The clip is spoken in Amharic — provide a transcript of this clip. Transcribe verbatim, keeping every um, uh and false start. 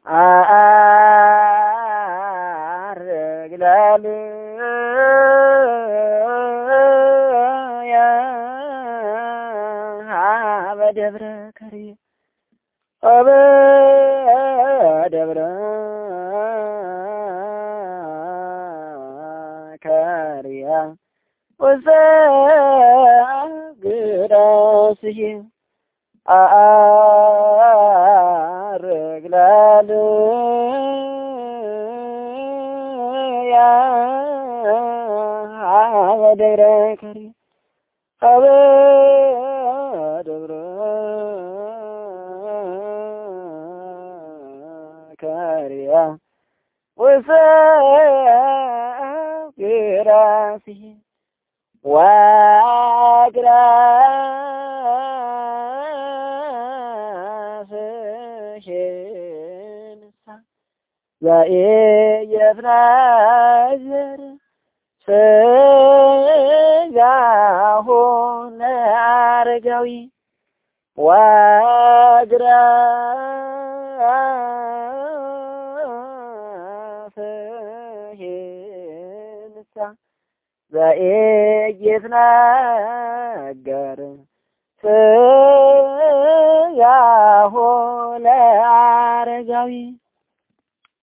አርግላል ያ በደብረ ከሪ በደብረ ከሪያ ወሰግዳስህ አርግላል ያ በደብረ ከሪ በደብረ ከሪያ ወሰግዳስህ ዋግራስሽንሳ ዘኢየፍናዘር ስጋሆነ አረጋዊ ዋግራስሽንሳ ዘኢየፍናገር ስጋሆነ አረጋዊ